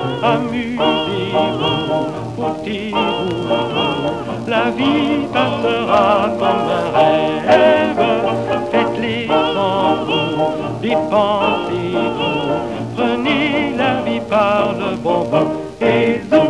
amusez-vous, foutez-vous, la vie passera comme un rêve, faites-les sans vous, dépensez-vous, prenez la vie par le bon bout, et